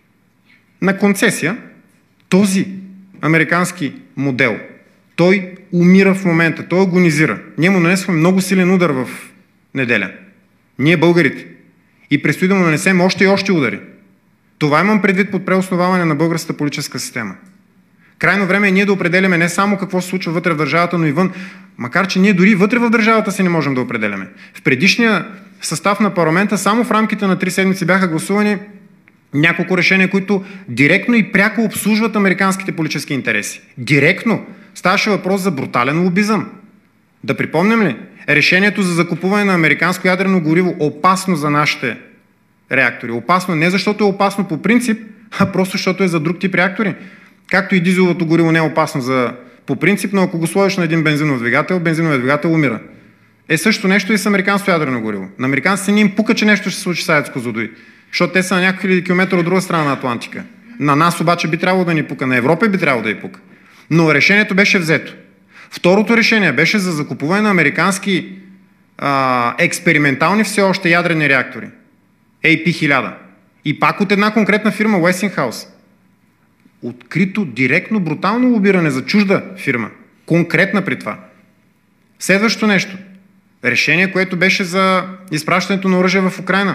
на концесия. Този американски модел, той умира в момента, той агонизира. Ние му нанесваме много силен удар в неделя. Ние българите. И предстои да му нанесем още и още удари. Това имам предвид под преосноваване на българската политическа система. Крайно време е ние да определяме не само какво се случва вътре в държавата, но и вън, макар че ние дори вътре в държавата си не можем да определяме. В предишния състав на парламента само в рамките на 3 седмици бяха гласувани няколко решения, които директно и пряко обслужват американските политически интереси. Директно. Ставаше въпрос за брутален лобизъм. Да припомням ли? Решението за закупуване на американско ядрено гориво опасно за нашите реактори. Опасно не защото е опасно по принцип, а просто защото е за друг тип реактори. Както и дизеловото гориво не е опасно по принцип, но ако го сложиш на един бензинов двигател, бензиновия двигател умира. Също нещо и с американско ядрено гориво. На американците не им пука, че нещо ще се случи с АЕЦ Козлодуй, защото те са на някакви хиляди километра от друга страна на Атлантика. На нас обаче би трябвало да ни пука, на Европа би трябвало да й пука. Но решението беше взето. Второто решение беше за закупуване на американски експериментални все още ядрени реактори. AP-1000. И пак от една конкретна фирма, Westinghouse. Открито, директно, брутално лобиране за чужда фирма. Конкретна при това. Следващото нещо. Решение, което беше за изпращането на оръжие в Украйна.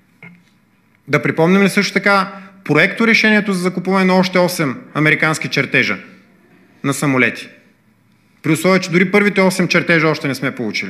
Да припомним ли също така проекто решението за закупуване на още 8 американски чертежа на самолети. При условие, че дори първите 8 чертежа още не сме получили.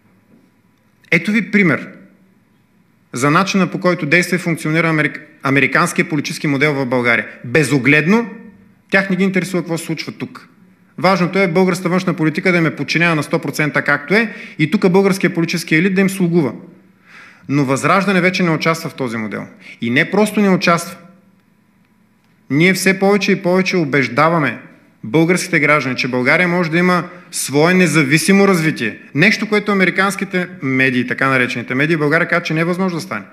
Ето ви пример за начина, по който действа и функционира американския политически модел в България. Безогледно, тях не ги интересува какво се случва тук. Важното е българската външна политика да им е подчинява на 100% както е и тук българския политически елит да им слугува. Но Възраждане вече не участва в този модел. И не просто не участва. Ние все повече и повече убеждаваме българските граждани, че България може да има свое независимо развитие. Нещо, което американските медии, така наречените медии, България казва, че не е възможно да стане.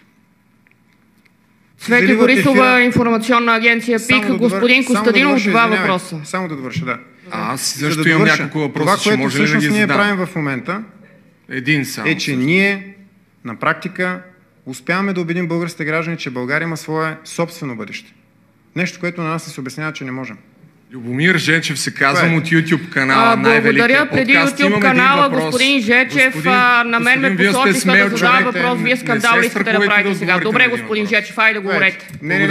Цвети Борисова, информационна агенция ПИК, господин Костадинов, два въпроса. Само да довърша, да. Аз също имам няколко въпроса, това, че може ли да ги задам? ние правим в момента, е, че ние на практика успяваме да убедим българските граждани, че България има свое собствено бъдеще. Нещо, което на нас се обяснява, че не можем. Любомир Жечев се казвам от YouTube канала Благодаря. Преди YouTube канала, господин Жечев, на мен ме посочиха да задава въпрос. Вие скандал ли искате да правите сега? Добре, господин Жечев, айде да говорете.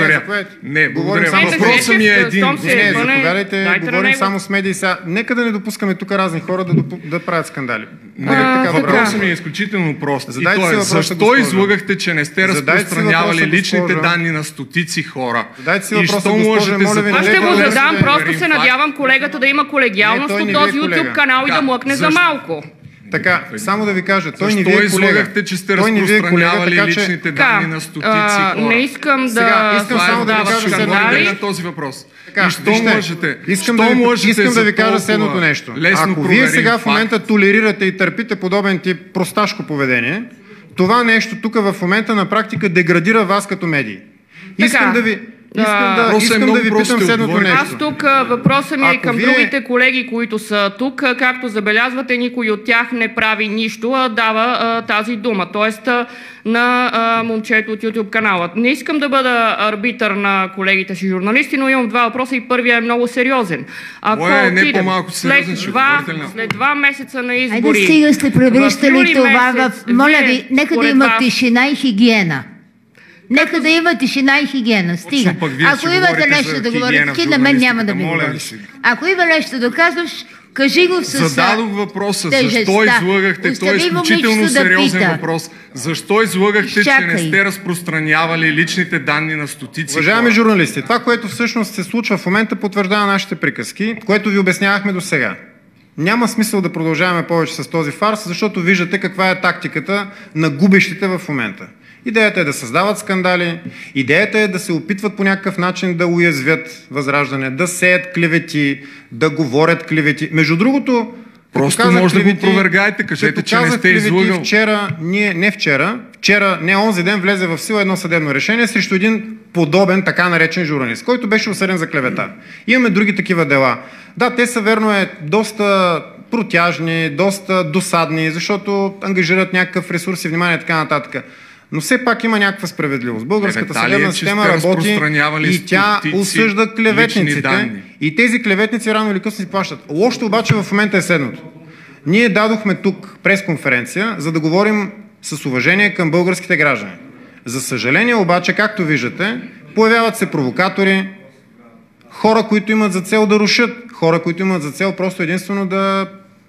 Не, благодаря. Въпросът ми е един. Не, заповядайте, говорим само с медии. Нека да не допускаме тук разни хора да правят скандали. Въпросът ми е изключително прост. И то е, защо излъгахте, че не сте разпространявали личните данни на стотици хора? И що можете за това? Аз ще го задам, просто се надявам колегата да има колегиалност от този YouTube канал и да млъкне за малко. Така, само да ви кажа, той не ви Защо е колега. излъгахте, че сте разпространявали личните данни на стотици хора? Не искам да само да ви кажа скандали. На този въпрос. И що можете? Искам да ви кажа следното нещо. Ако вие сега в момента толерирате и търпите подобен тип просташко поведение, това нещо тук в момента на практика деградира вас като медии. Искам да ви питам следното нещо. Аз тук въпросът ми е към другите колеги, които са тук. Както забелязвате, никой от тях не прави нищо, а дава тази дума. Тоест на момчето от YouTube канала. Не искам да бъда арбитър на колегите си журналисти, но имам два въпроса и първия е много сериозен. Ако отидем след 2 месеца на избори... Айде стига сте превръщали това в... Моля ви, нека да има тишина и хигиена. Нека да има тишина и хигиена. Стига. Ако имате нещо да говорите, ти на мен няма да ми говориш. Ако има нещо да казваш, кажи го с зададох въпроса. Защо излъгахте? Той е изключително сериозен въпрос. Защо излъгахте, че не сте разпространявали личните данни на стотици хора? Уважаеми журналисти, това, което всъщност се случва в момента, потвърждава нашите приказки, което ви обяснявахме до сега. Няма смисъл да продължаваме повече с този фарс, защото виждате каква е тактиката на губещите в момента. Идеята е да създават скандали, идеята е да се опитват по някакъв начин да уязвят Възраждане, да сеят клевети, да говорят клевети. Между другото, просто може да го опровергайте, кажете, че не сте излъгал. Вчера, не онзи ден, влезе в сила едно съдебно решение срещу един подобен така наречен журналист, който беше осъден за клевета. Имаме други такива дела. Да, те са верно доста протяжни, доста досадни, защото ангажират някакъв ресурс и внимание и така нататък. Но все пак има някаква справедливост. Българската съдебна система работи и тя осъжда клеветниците. И тези клеветници рано или късно си плащат. Лошото обаче в момента е следното. Ние дадохме тук пресконференция, за да говорим с уважение към българските граждани. За съжаление обаче, както виждате, появяват се провокатори, хора, които имат за цел да рушат, хора, които имат за цел просто единствено да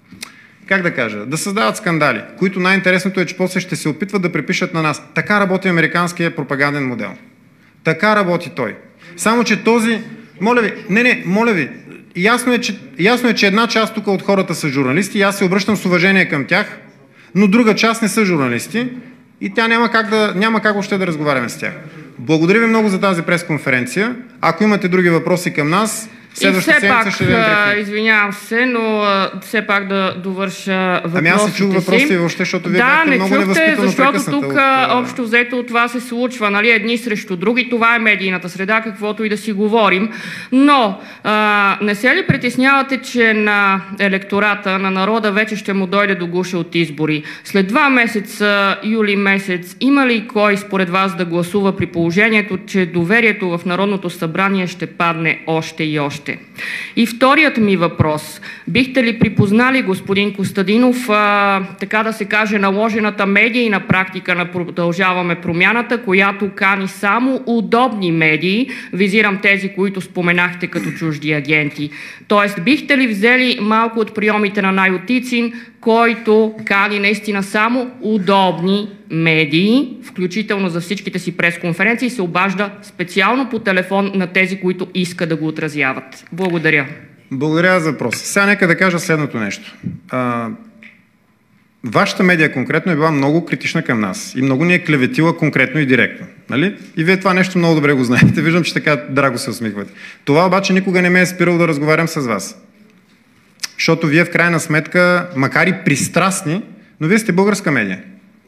създават скандали, които най-интересното е, че после ще се опитват да припишат на нас. Така работи американския пропаганден модел. Така работи той. Само, че този... Моля ви, ясно е, че една част тук от хората са журналисти и аз се обръщам с уважение към тях, но друга част не са журналисти и тя няма как още да разговаряме с тях. Благодаря ви много за тази пресконференция. Ако имате други въпроси към нас, следващата седмица ще дадем брифинг. Извинявам се, но все пак да довърша въпросите си. Аз не чух въпросите въобще, защото вие бяхте много невъзпитано защото тук общо взето това се случва, нали, едни срещу други. Това е медийната среда, каквото и да си говорим. Но не се ли притеснявате, че на електората, на народа вече ще му дойде до гуша от избори? След 2 месеца, юли месец, има ли кой според вас да гласува при положението, че доверието в Народното събрание ще падне още и още? И вторият ми въпрос. Бихте ли припознали, господин Костадинов, така да се каже, наложената медийна практика на Продължаваме промяната, която кани само удобни медии, визирам тези, които споменахте като чужди агенти. Тоест, бихте ли взели малко от приемите на Найотицин, който кани наистина само удобни медии, включително за всичките си пресконференции, се обажда специално по телефон на тези, които искат да го отразяват. Благодаря. Благодаря за въпроса. Сега нека да кажа следното нещо. вашата медия конкретно е била много критична към нас и много ни е клеветила конкретно и директно. Нали? И вие това нещо много добре го знаете. Виждам, че така драго се усмихвате. Това обаче никога не ме е спирало да разговарям с вас. Защото вие в крайна сметка, макар и пристрастни, но вие сте българска медия.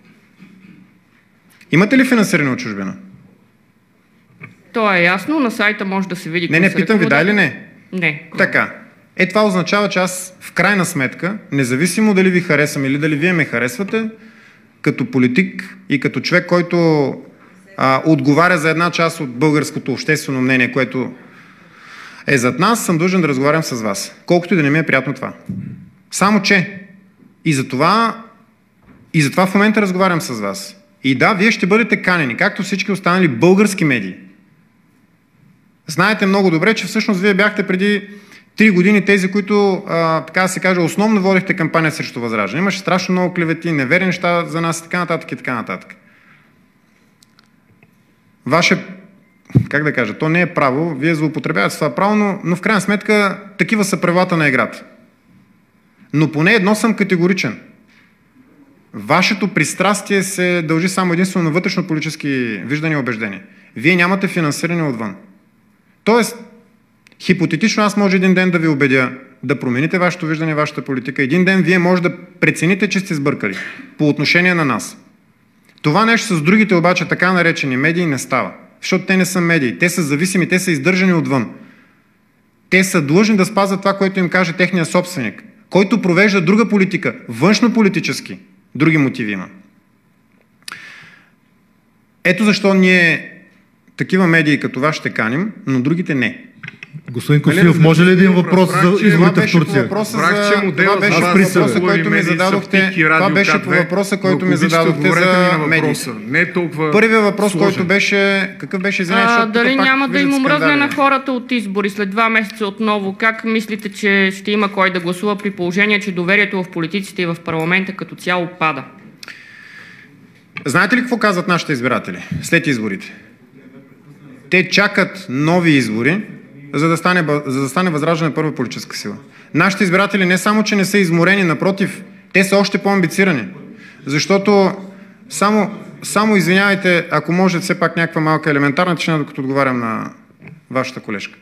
Имате ли финансиране от чужбина? То е ясно, на сайта може да се види. Не, питам ви, да или не? Не. Така. Това означава, че аз в крайна сметка, независимо дали ви харесвам или дали вие ме харесвате, като политик и като човек, който отговаря за една част от българското обществено мнение, което е зад нас, съм длъжен да разговарям с вас. Колкото и да не ми е приятно това. Само че и за това в момента разговарям с вас. И да, вие ще бъдете канени, както всички останали български медии. Знаете много добре, че всъщност вие бяхте преди 3 години тези, които, така да се каже, основно водихте кампания срещу Възраждане. Имаше страшно много клевети, неверни неща за нас и така нататък и така нататък. Ваше, как да кажа, то не е право, вие злоупотребявате с това право, но в крайна сметка такива са правилата на играта. Но поне едно съм категоричен. Вашето пристрастие се дължи само единствено на вътрешно-политически виждания и убеждения. Вие нямате финансиране отвън. Тоест, хипотетично аз може един ден да ви убедя да промените вашето виждане, вашата политика. Един ден вие може да прецените, че сте сбъркали по отношение на нас. Това нещо с другите обаче така наречени медии не става. Защото те не са медии. Те са зависими, те са издържани отвън. Те са длъжни да спазват това, което им каже техния собственик, който провежда друга политика, външно-политически. Други мотиви има. Ето защо ние такива медии като вас ще каним, но другите не. Господин Костилов, може ли един въпрос за изборите в Турция? Това беше по въпроса, който ми зададохте. Това беше по въпроса, който ми зададохте за медиите. Първият въпрос, който беше... Какъв беше, извинявай? Дали няма да им омръзне на хората от избори след 2 месеца отново? Как мислите, че ще има кой да гласува при положение, че доверието в политиците и в парламента като цяло пада? Знаете ли какво казват нашите избиратели след изборите? Те чакат нови избори, за да стане Възраждане първа политическа сила. Нашите избиратели не само, че не са изморени, напротив, те са още по-амбицирани. Защото, само извинявайте, ако може все пак някаква малка елементарна тишина, докато отговарям на вашата колежка.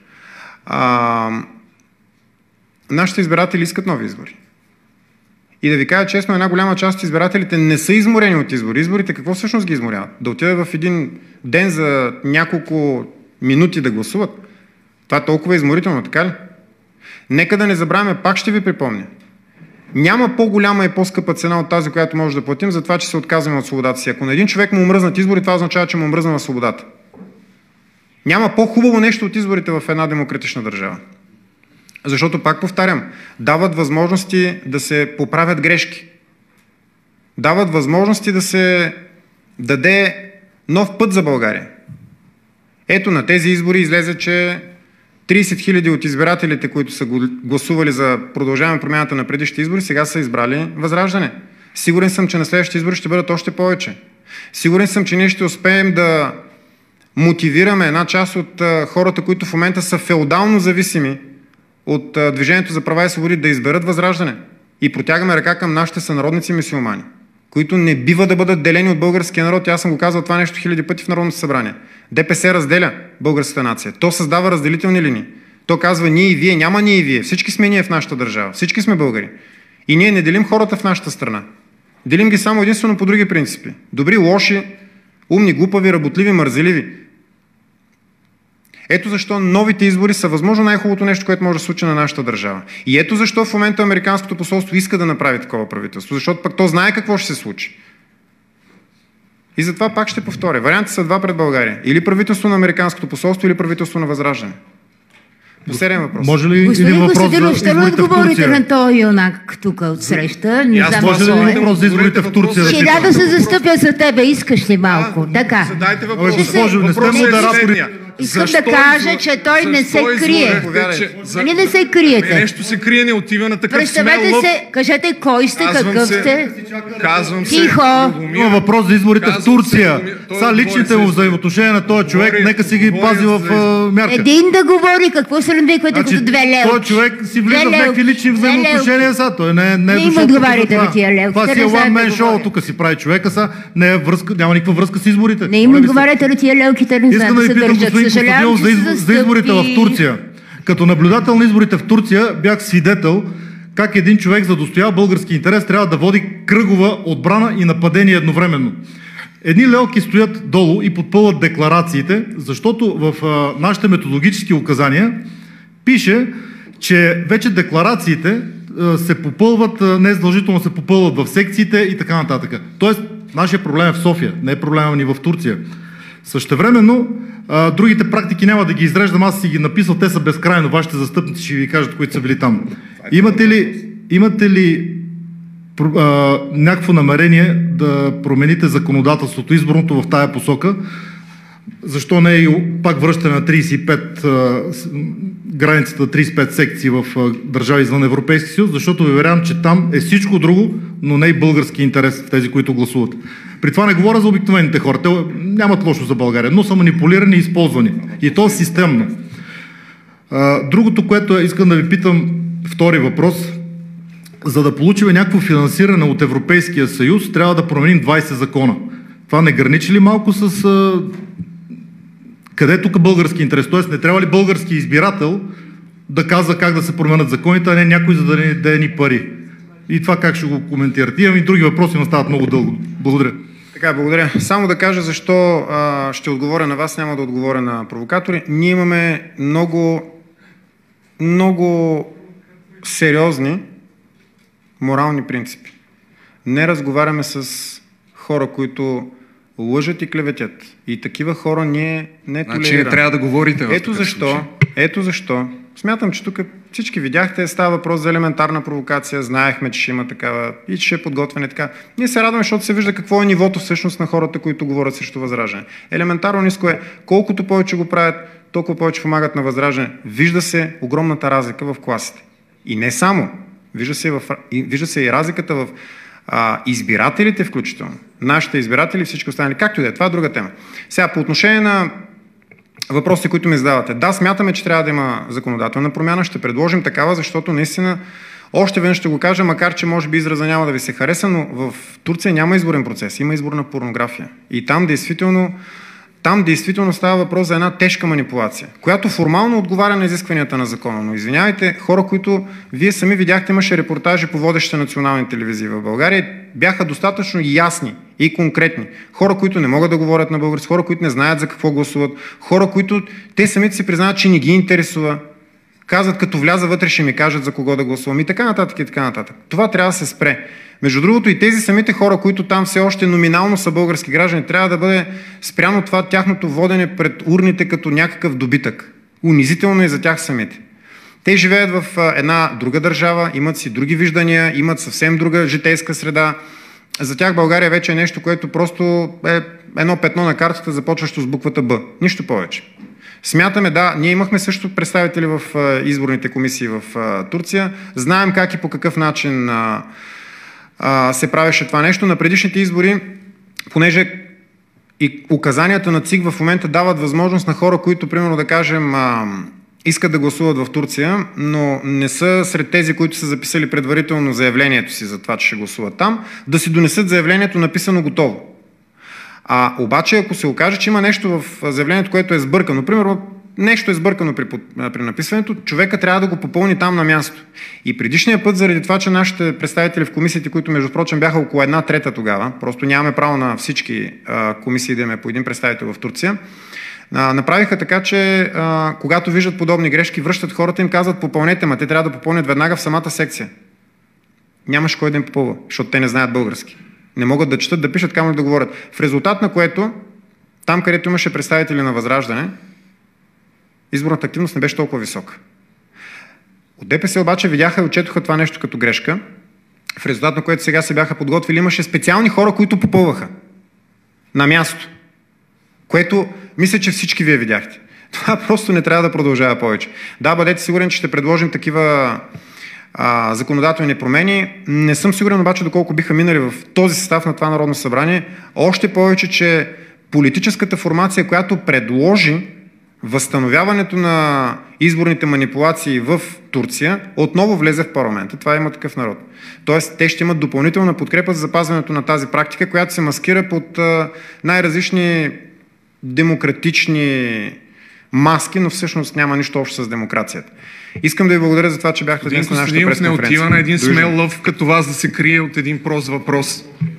Нашите избиратели искат нови избори. И да ви кажа честно, една голяма част от избирателите не са изморени от избори. Изборите какво всъщност ги изморяват? Да отидат в един ден за няколко минути да гласуват? Това е толкова изморително, така ли? Нека да не забравяме, пак ще ви припомня. Няма по-голяма и по-скъпа цена от тази, която може да платим за това, че се отказваме от свободата си. Ако на един човек му омръзнат избори, това означава, че му омръзна на свободата. Няма по-хубаво нещо от изборите в една демократична държава. Защото, пак повтарям, дават възможности да се поправят грешки. Дават възможности да се даде нов път за България. Ето на тези избори излезе, че 30 000 от избирателите, които са гласували за продължаване промяната на предишните избори, сега са избрали Възраждане. Сигурен съм, че на следващите избори ще бъдат още повече. Сигурен съм, че ние ще успеем да мотивираме една част от хората, които в момента са феодално зависими от Движението за права и свободи, да изберат Възраждане. И протягаме ръка към нашите сънародници мюсюлмани, които не бива да бъдат делени от българския народ. Аз съм го казал това нещо 1000 пъти в Народното събрание. ДПС разделя българската нация. То създава разделителни линии. То казва ние и вие, няма ние и вие. Всички сме ние в нашата държава. Всички сме българи. И ние не делим хората в нашата страна. Делим ги само единствено по други принципи. Добри, лоши, умни, глупави, работливи, мързеливи. Ето защо новите избори са възможно най-хубавото нещо, което може да се случи на нашата държава. И ето защо в момента Американското посолство иска да направи такова правителство, защото пък то знае какво ще се случи. И затова пак ще повторя. Вариантите са два пред България. Или правителство на Американското посолство, или правителство на Възраждане. Последен въпрос. Може ли господин един въпрос Костадинов, ще ли отговорите на този юнак тук от среща? Не знам може ли един въпрос за изборите в Турция? Ще да се застъпя за тебе, искаш ли малко? Така. Задайте въпрос. Госпожо, не сте модератори. искам да кажа, че той не се крие. Нали не се криете? Нещо се крие, не отива на такъв смел лъв. Кажете кой сте, какъв сте. Казвам се. Тихо. Има въпрос за изборите в Турция. Са личните му взаимоотношения на този човек, нека си ги пази в мярка. Един да говори, какво се надвиквате като 2 лева? Този човек си влиза в някакви лични взаимоотношения са. Той не е дошъл тук за това. Това си е one man show, тук си прави човека са. Няма никаква връзка с изборите. Не им отговаряте на тия лелките, не знаят да се държат. Искам да ви питам, господин Костадинов, за изборите в Турция. Като наблюдател на изборите в Турция бях свидетел как един човек, за да отстоява български интерес, трябва да води кръгова отбрана и нападение едновременно. Едни лелки стоят долу и подпълват декларациите, защото в нашите методологически указания пише, че вече декларациите се попълват, не задължително се попълват в секциите и така нататък. Тоест, нашия проблем е в София, не е проблема ни в Турция. Същевременно, другите практики няма да ги изреждам, аз си ги написал, те са безкрайно, вашите застъпници ще ви кажат, които са били там. Имате ли някакво намерение да промените законодателството, изборното в тая посока? Защо не е пак връщане на 35 границата 35 секции в държави извън Европейски съюз, защото ви уверявам, че там е всичко друго, но не и български интерес, тези, които гласуват. При това не говоря за обикновените хора, те нямат лошо за България, но са манипулирани и използвани. И то системно. Другото, което искам да ви питам, втори въпрос, за да получим някакво финансиране от Европейския съюз, трябва да променим 20 закона. Това не граничи ли малко с къде е тук български интерес? Тоест не трябва ли български избирател да казва как да се променят законите, а не някой за да не даде ни пари? И това как ще го коментирате? Имам и други въпроси, но стават много дълго. Благодаря. Така, благодаря. Само да кажа защо ще отговоря на вас, няма да отговоря на провокатори. Ние имаме много сериозни морални принципи. Не разговаряме с хора, които лъжат и клеветят. И такива хора ние не толерираме. Значи не трябва да говорите в Ето защо. Смятам, че тук всички видяхте, става въпрос за елементарна провокация, знаехме, че ще има такава и че ще е подготвяне така. Ние се радваме, защото се вижда какво е нивото всъщност на хората, които говорят срещу Възраждане. Елементарно ниско е, колкото повече го правят, толкова повече помагат на Възраждане. Вижда се огромната разлика в класите. И не само. Вижда се и разликата в избирателите включително. Нашите избиратели, всички останали. Както и да е. Това е друга тема. Сега, по отношение на въпросите, които ми задавате. Да, смятаме, че трябва да има законодателна промяна. Ще предложим такава, защото наистина, още веднъж ще го кажа, макар че може би израза няма да ви се хареса, но в Турция няма изборен процес, има изборна порнография. И там действително става въпрос за една тежка манипулация, която формално отговаря на изискванията на закона. Но извинявайте, хора, които вие сами видяхте, имаше репортажи по водещите национални телевизии в България, бяха достатъчно ясни и конкретни. Хора, които не могат да говорят на български, хора, които не знаят за какво гласуват, хора, които те самите си признават, че не ги интересува. Казват, като вляза вътре, ще ми кажат за кого да гласувам и така нататък и така нататък. Това трябва да се спре. Между другото и тези самите хора, които там все още номинално са български граждани, трябва да бъде спряно това тяхното водене пред урните като някакъв добитък. Унизително е за тях самите. Те живеят в една друга държава, имат си други виждания, имат съвсем друга житейска среда. За тях България вече е нещо, което просто е едно петно на картата, започващо с буквата Б. Нищо повече. Смятаме, да, ние имахме също представители в изборните комисии в Турция. Знаем как и по какъв начин се правеше това нещо. На предишните избори, понеже и указанията на ЦИК в момента дават възможност на хора, които, примерно да кажем, искат да гласуват в Турция, но не са сред тези, които са записали предварително заявлението си за това, че ще гласуват там, да си донесат заявлението написано готово. Обаче, ако се окаже, че има нещо в заявлението, което е сбъркано, примерно нещо е сбъркано при написването, човека трябва да го попълни там на място. И предишния път, заради това, че нашите представители в комисиите, които между прочим бяха около 1/3 тогава, просто нямаме право на всички комисии да имаме по един представител в Турция, направиха така, че когато виждат подобни грешки, връщат хората, им казват попълнете, те трябва да попълнят веднага в самата секция. Нямаш кой да им попълва, защото те не знаят български. Не могат да четат, да пишат, камо да говорят. В резултат на което, там където имаше представители на Възраждане, изборната активност не беше толкова висока. От ДПС обаче видяха и отчетоха това нещо като грешка, в резултат на което сега се бяха подготвили. Имаше специални хора, които попълваха на място, което мисля, че всички вие видяхте. Това просто не трябва да продължава повече. Да, бъдете сигурен, че ще предложим такива законодателни промени. Не съм сигурен обаче доколко биха минали в този състав на това Народно събрание. Още повече, че политическата формация, която предложи възстановяването на изборните манипулации в Турция, отново влезе в парламента. Това има такъв народ. Тоест, те ще имат допълнителна подкрепа за запазването на тази практика, която се маскира под най-различни демократични маски, но всъщност няма нищо общо с демокрацията. Искам да ви благодаря за това, че бяхте днес на нашата пресконференция. Не отива на един смел лъв като вас да се крие от един прост въпрос.